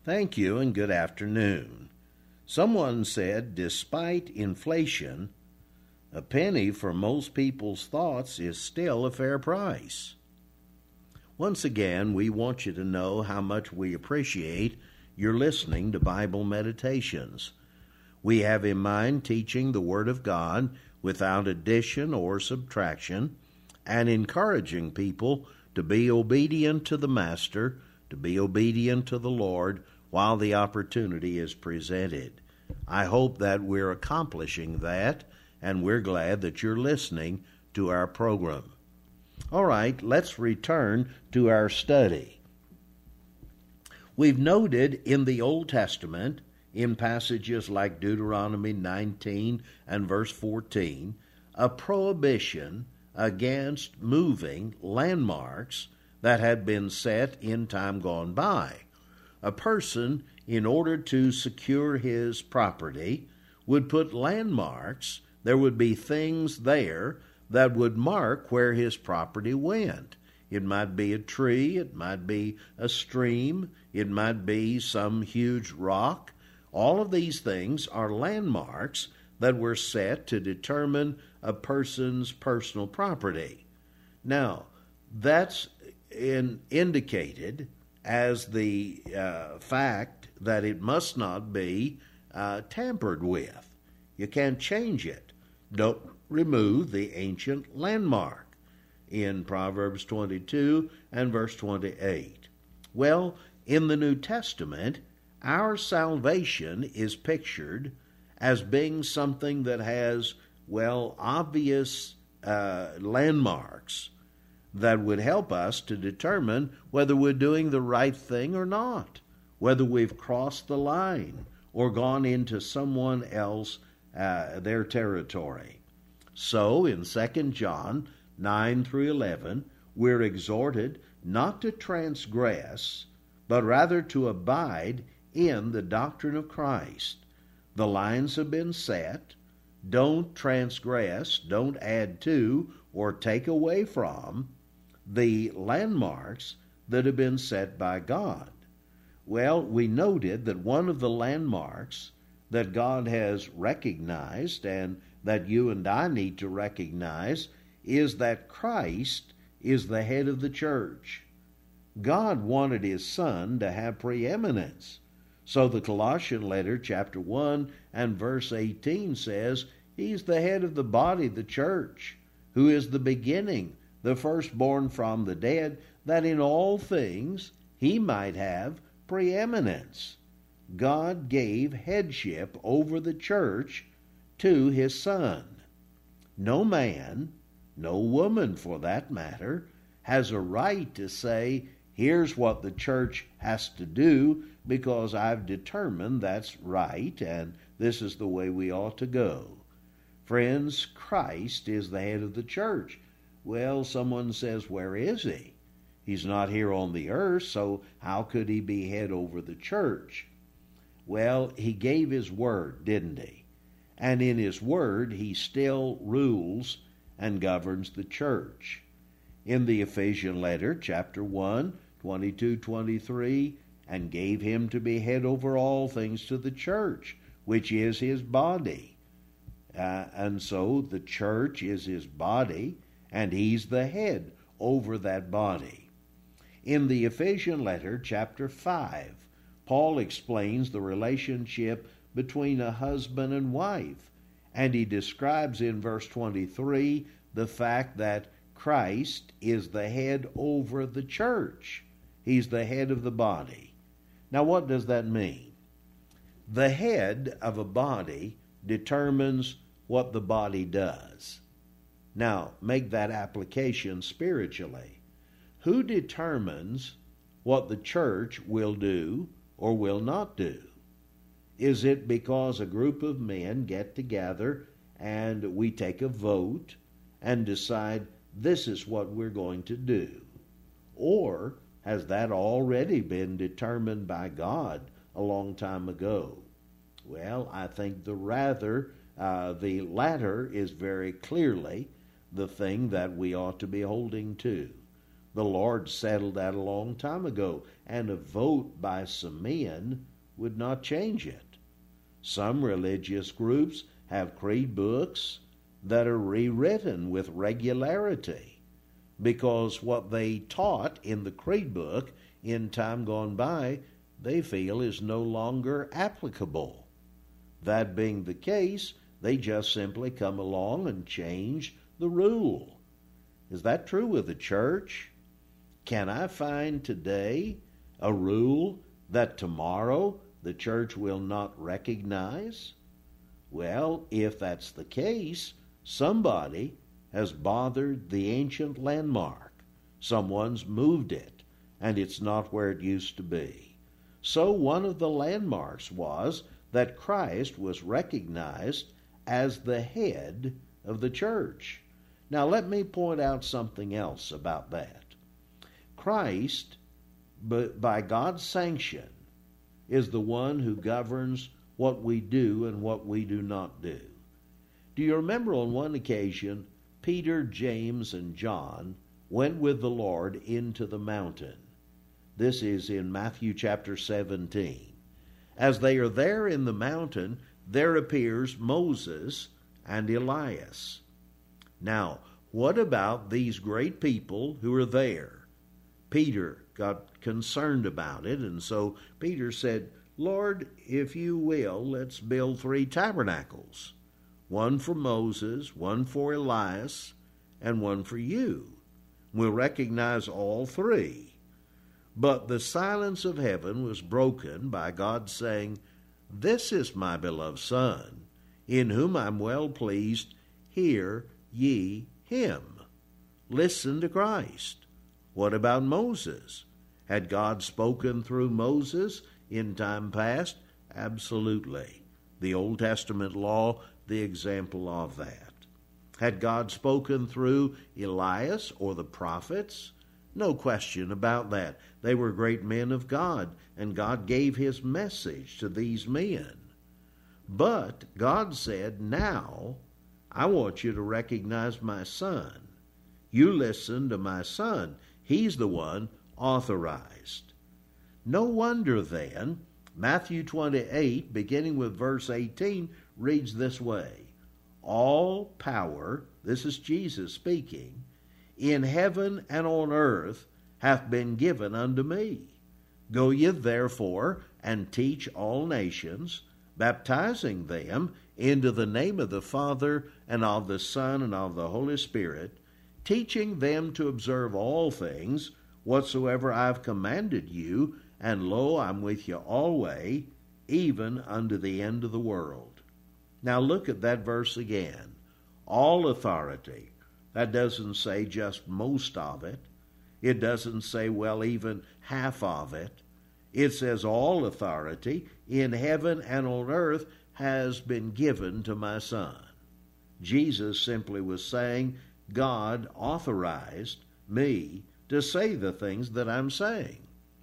Thank you and good afternoon. Someone said, despite inflation, a penny for most people's thoughts is still a fair price. Once again, we want you to know how much we appreciate your listening to Bible Meditations. We have in mind teaching the Word of God without addition or subtraction and encouraging people to be obedient to the Master, to be obedient to the Lord while the opportunity is presented. I hope that we're accomplishing that, and we're glad that you're listening to our program. All right, let's return to our study. We've noted in the Old Testament, in passages like Deuteronomy 19 and verse 14, a prohibition against moving landmarks that had been set in time gone by. A person, in order to secure his property, would put landmarks. There would be things there that would mark where his property went. It might be a tree, it might be a stream, it might be some huge rock. All of these things are landmarks that were set to determine a person's personal property. Now, that's indicated as the fact that it must not be tampered with. You can't change it. Don't remove the ancient landmark in Proverbs 22 and verse 28. Well, in the New Testament, our salvation is pictured as being something that has, obvious landmarks that would help us to determine whether we're doing the right thing or not, whether we've crossed the line or gone into someone else, their territory. So in 2 John 9 through 11, we're exhorted not to transgress, but rather to abide in the doctrine of Christ. The lines have been set. Don't transgress, don't add to or take away from the landmarks that have been set by God. Well, we noted that one of the landmarks that God has recognized and that you and I need to recognize is that Christ is the head of the church. God wanted his Son to have preeminence. So the Colossian letter, chapter 1 and verse 18 says, he's the head of the body, the church, who is the beginning, the firstborn from the dead, that in all things he might have preeminence. God gave headship over the church to his Son. No man, no woman for that matter, has a right to say, here's what the church has to do because I've determined that's right and this is the way we ought to go. Friends, Christ is the head of the church. Well, someone says, where is he? He's not here on the earth, so how could he be head over the church? Well, he gave his word, didn't he? And in his word, he still rules and governs the church. In the Ephesian letter, chapter 1, 22-23, and gave him to be head over all things to the church, which is his body. And so the church is his body, and he's the head over that body. In the Ephesian letter, chapter 5, Paul explains the relationship between a husband and wife, and he describes in verse 23 the fact that Christ is the head over the church. He's the head of the body. Now, what does that mean? The head of a body determines what the body does. Now, make that application spiritually. Who determines what the church will do or will not do? Is it because a group of men get together and we take a vote and decide this is what we're going to do? Or has that already been determined by God a long time ago? Well, I think the latter is very clearly the thing that we ought to be holding to. The Lord settled that a long time ago, and a vote by some men would not change it. Some religious groups have creed books that are rewritten with regularity because what they taught in the creed book in time gone by, they feel is no longer applicable. That being the case, they just simply come along and change the rule. Is that true with the church? Can I find today a rule that tomorrow the church will not recognize? Well, if that's the case, somebody has bothered the ancient landmark. Someone's moved it, and it's not where it used to be. So one of the landmarks was that Christ was recognized as the head of the church. Now let me point out something else about that. Christ, by God's sanction, is the one who governs what we do and what we do not do. Do you remember on one occasion, Peter, James, and John went with the Lord into the mountain? This is in Matthew chapter 17. As they are there in the mountain, there appears Moses and Elias. Now, what about these great people who are there? Peter got concerned about it, and so Peter said, Lord, if you will, let's build 3 tabernacles. One for Moses, one for Elias, and one for you. We'll recognize all 3. But the silence of heaven was broken by God saying, This is my beloved Son, in whom I'm well pleased. Hear ye him. Listen to Christ. What about Moses? Had God spoken through Moses in time past? Absolutely. The Old Testament law, the example of that. Had God spoken through Elias or the prophets? No question about that. They were great men of God, and God gave his message to these men. But God said, now I want you to recognize my Son. You listen to my Son. He's the one authorized. No wonder then, Matthew 28, beginning with verse 18, reads this way. All power, this is Jesus speaking, in heaven and on earth hath been given unto me. Go ye therefore and teach all nations, baptizing them into the name of the Father and of the Son and of the Holy Spirit, teaching them to observe all things whatsoever I have commanded you, and lo, I'm with you always, even unto the end of the world. Now look at that verse again. All authority. That doesn't say just most of it. It doesn't say, well, even half of it. It says all authority in heaven and on earth has been given to my Son. Jesus simply was saying, God authorized me to say the things that I'm saying.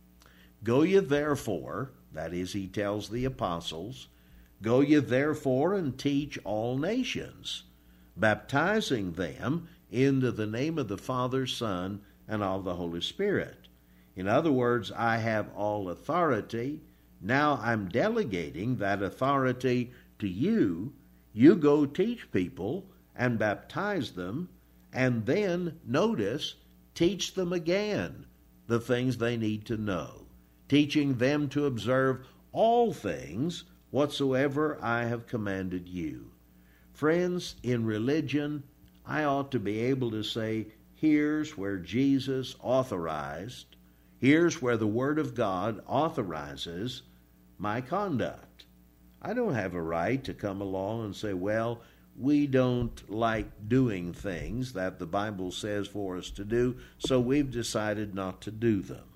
Go ye therefore, that is, he tells the apostles, go ye therefore and teach all nations, baptizing them into the name of the Father, Son, and of the Holy Spirit. In other words, I have all authority. Now I'm delegating that authority to you. You go teach people and baptize them, and then, notice, teach them again the things they need to know, teaching them to observe all things whatsoever I have commanded you. Friends, in religion, I ought to be able to say, here's where Jesus authorized, here's where the Word of God authorizes my conduct. I don't have a right to come along and say, well, we don't like doing things that the Bible says for us to do, so we've decided not to do them.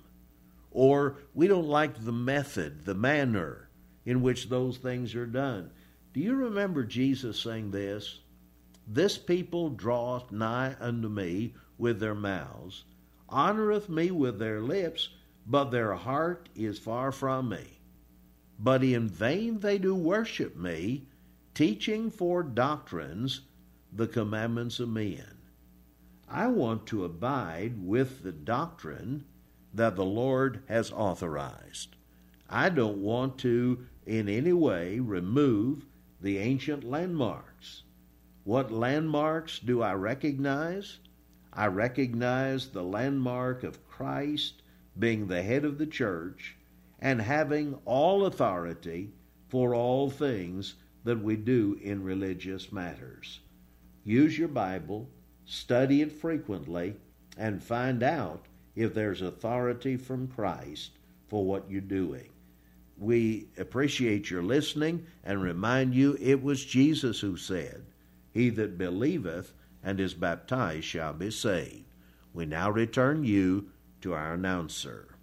Or we don't like the method, the manner in which those things are done. Do you remember Jesus saying this? This people draweth nigh unto me with their mouths, honoreth me with their lips, but their heart is far from me. But in vain they do worship me, teaching for doctrines the commandments of men. I want to abide with the doctrine that the Lord has authorized. I don't want to in any way remove the ancient landmarks. What landmarks do I recognize? I recognize the landmark of Christ being the head of the church and having all authority for all things that we do in religious matters. Use your Bible, study it frequently, and find out if there's authority from Christ for what you're doing. We appreciate your listening and remind you it was Jesus who said, "He that believeth and is baptized shall be saved." We now return you to our announcer.